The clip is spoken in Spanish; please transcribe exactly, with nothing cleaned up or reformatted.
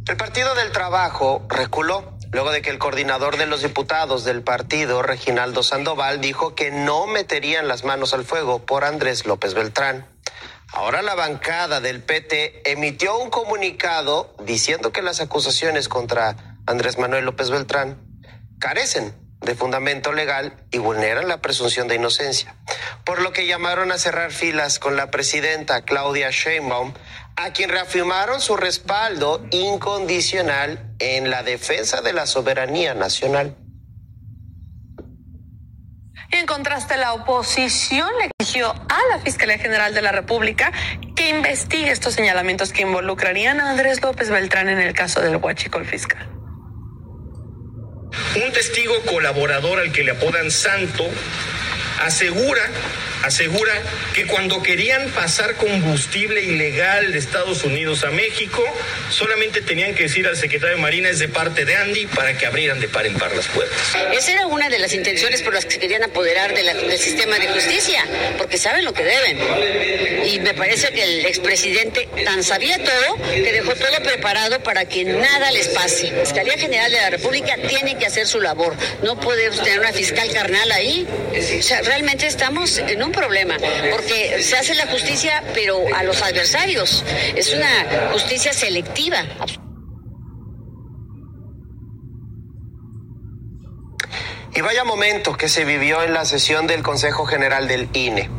El Partido del Trabajo reculó luego de que el coordinador de los diputados del partido, Reginaldo Sandoval, dijo que no meterían las manos al fuego por Andrés López Beltrán. Ahora la bancada del P T emitió un comunicado diciendo que las acusaciones contra Andrés Manuel López Beltrán carecen de fundamento legal y vulneran la presunción de inocencia, por lo que llamaron a cerrar filas con la presidenta Claudia Sheinbaum, a quien reafirmaron su respaldo incondicional en la defensa de la soberanía nacional. En contraste, la oposición le exigió a la Fiscalía General de la República que investigue estos señalamientos que involucrarían a Andrés López Beltrán en el caso del huachicol fiscal. Un testigo colaborador al que le apodan Santo asegura, asegura que cuando querían pasar combustible ilegal de Estados Unidos a México, solamente tenían que decir al secretario de Marina: es de parte de Andy, para que abrieran de par en par las puertas. Esa era una de las intenciones por las que se querían apoderar de la, del sistema de justicia, porque saben lo que deben. Y me parece que el expresidente tan sabía todo que dejó todo preparado para que nada les pase. La Fiscalía General de la República tiene que hacer su labor. No podemos tener una fiscal carnal ahí. O sea, realmente estamos en un problema, porque se hace la justicia, pero a los adversarios. Es una justicia selectiva. Y vaya momento que se vivió en la sesión del Consejo General del I N E.